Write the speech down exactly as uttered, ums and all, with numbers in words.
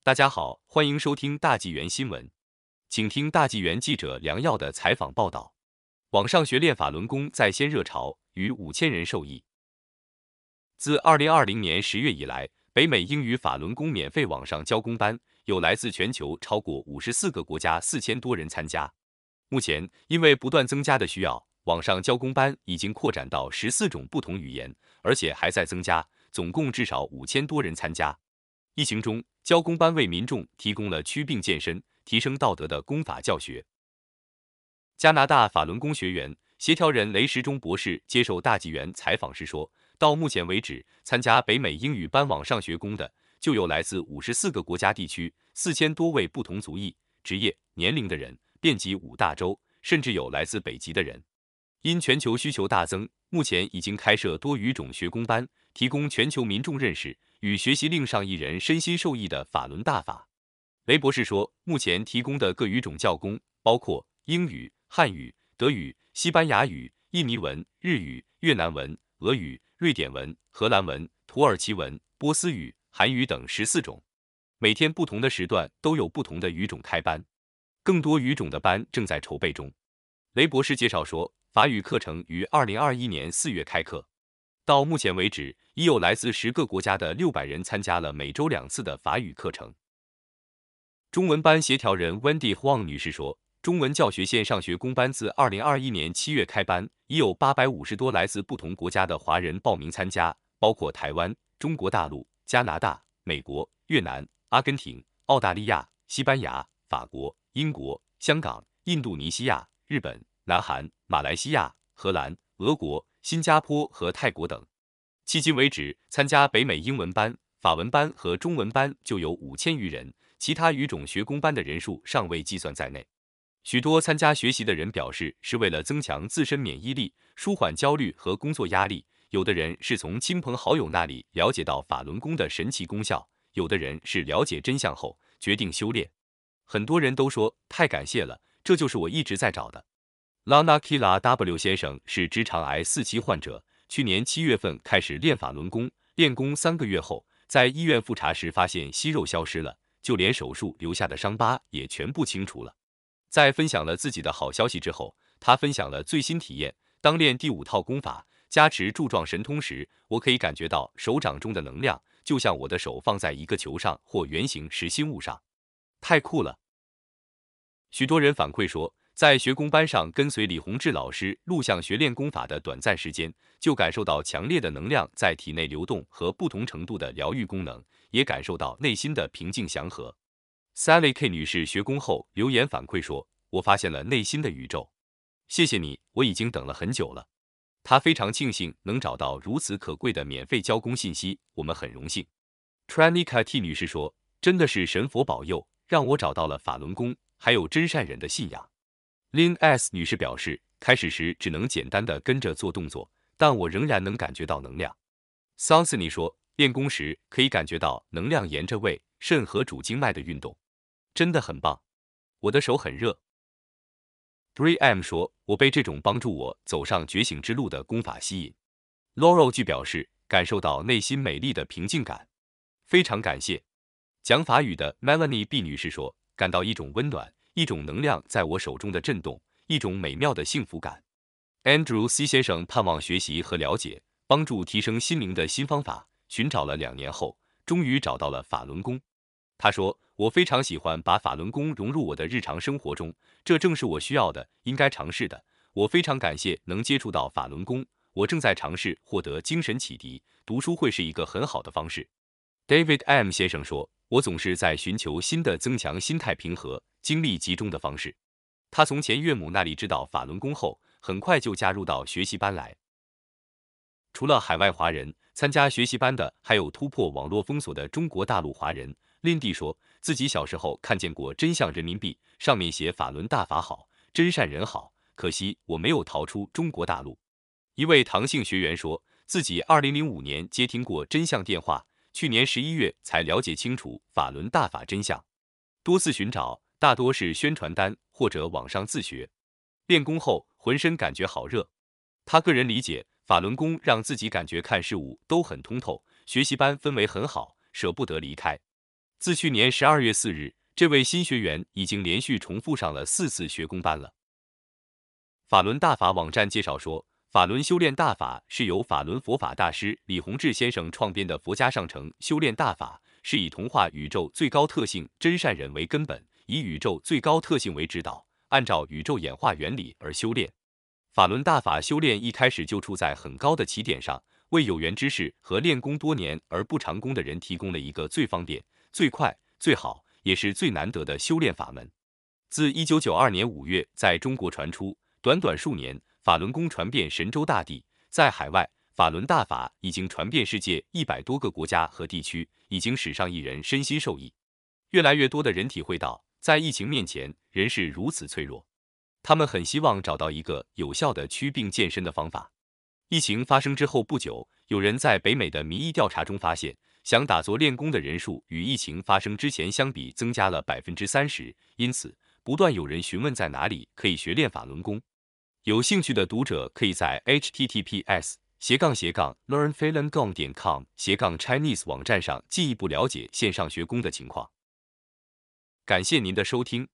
大家好，欢迎收听大纪元新闻，请听大纪元记者梁耀的采访报道。网上学练法轮功在先热潮，逾五千人受益。自二零二零年十月以来，北美英语法轮功免费网上教功班有来自全球超过五十四个国家四千多人参加。目前，因为不断增加的需要，网上教功班已经扩展到十四种不同语言，而且还在增加，总共至少五千多人参加。疫情中，教功班为民众提供了祛病健身、提升道德的功法教学。加拿大法轮功学员协调人雷时中博士接受大纪元采访时说，到目前为止，参加北美英语班网上学功的就有来自五十四个国家地区，四千多位不同族裔、职业、年龄的人，遍及五大洲，甚至有来自北极的人。因全球需求大增，目前已经开设多语种学功班，提供全球民众认识与学习令上亿人身心受益的法轮大法。雷博士说，目前提供的各语种教功包括英语、汉语、德语、西班牙语、印尼文、日语、越南文、俄语、瑞典文、荷兰文、土耳其文、波斯语、韩语等十四种。每天不同的时段都有不同的语种开班，更多语种的班正在筹备中。雷博士介绍说，法语课程于二零二一年四月开课，到目前为止，已有来自十个国家的六百人参加了每周两次的法语课程。中文班协调人 Wendy Huang 女士说，中文教学线上学功班自二零二一年七月开班，已有八百五十多来自不同国家的华人报名参加，包括台湾、中国大陆、加拿大、美国、越南、阿根廷、澳大利亚、西班牙、法国、英国、香港、印度尼西亚、日本、南韩、马来西亚、荷兰、俄国、新加坡和泰国等。迄今为止，参加北美英文班、法文班和中文班就有五千余人，其他语种学功班的人数尚未计算在内。许多参加学习的人表示，是为了增强自身免疫力，舒缓焦虑和工作压力。有的人是从亲朋好友那里了解到法轮功的神奇功效，有的人是了解真相后决定修炼。很多人都说，太感谢了，这就是我一直在找的。Lana Kila W 先生是直肠癌四期患者，去年七月份开始练法轮功，练功三个月后，在医院复查时发现息肉消失了，就连手术留下的伤疤也全部清除了。在分享了自己的好消息之后，他分享了最新体验。当练第五套功法加持柱状神通时，我可以感觉到手掌中的能量，就像我的手放在一个球上或圆形实心物上，太酷了。许多人反馈说，在学功班上跟随李洪志老师录像学练功法的短暂时间，就感受到强烈的能量在体内流动和不同程度的疗愈功能，也感受到内心的平静祥和。Sally K 女士学功后留言反馈说，我发现了内心的宇宙，谢谢你，我已经等了很久了。她非常庆幸能找到如此可贵的免费教功信息，我们很荣幸。Tranika T 女士说，真的是神佛保佑，让我找到了法轮功，还有真善忍的信仰。Lin S 女士表示，开始时只能简单的跟着做动作，但我仍然能感觉到能量。Sansini 说，练功时可以感觉到能量沿着胃、肾和主经脉的运动，真的很棒。我的手很热。three M 说，我被这种帮助我走上觉醒之路的功法吸引。Laurel 据表示，感受到内心美丽的平静感，非常感谢。讲法语的 Melanie B 女士说，感到一种温暖，一种能量在我手中的震动，一种美妙的幸福感。Andrew C 先生盼望学习和了解帮助提升心灵的新方法，寻找了两年后，终于找到了法轮功。他说，我非常喜欢把法轮功融入我的日常生活中，这正是我需要的，应该尝试的。我非常感谢能接触到法轮功，我正在尝试获得精神启迪，读书会是一个很好的方式。David M 先生说，我总是在寻求新的增强心态平和、精力集中的方式。他从前岳母那里知道法轮功后，很快就加入到学习班来。除了海外华人，参加学习班的还有突破网络封锁的中国大陆华人。林迪说，自己小时候看见过真相人民币，上面写法轮大法好，真善人好，可惜我没有逃出中国大陆。一位唐姓学员说，自己二零零五年接听过真相电话，去年十一月才了解清楚法轮大法真相，多次寻找，大多是宣传单或者网上自学。练功后浑身感觉好热。他个人理解，法轮功让自己感觉看事物都很通透，学习班氛围很好，舍不得离开。 自去年十二月四日，这位新学员已经连续重复上了四次学工班了。法轮大法网站介绍说，法轮修炼大法是由法轮佛法大师李洪志先生创编的佛家上乘修炼大法，是以同化宇宙最高特性真善人为根本，以宇宙最高特性为指导，按照宇宙演化原理而修炼。法轮大法修炼一开始就处在很高的起点上，为有缘之士和练功多年而不长功的人提供了一个最方便、最快、最好，也是最难得的修炼法门。自一九九二年五月在中国传出，短短数年，法轮功传遍神州大地，在海外，法轮大法已经传遍世界一百多个国家和地区，已经使上亿人身心受益。越来越多的人体会到，在疫情面前，人是如此脆弱。他们很希望找到一个有效的祛病健身的方法。疫情发生之后不久，有人在北美的民意调查中发现，想打坐练功的人数与疫情发生之前相比增加了 百分之三十， 因此不断有人询问在哪里可以学练法轮功。有兴趣的读者可以在 h t t p s 斜杠斜杠 learn falun gong 点 com 斜杠 Chinese 网站上进一步了解线上学功的情况。感谢您的收听。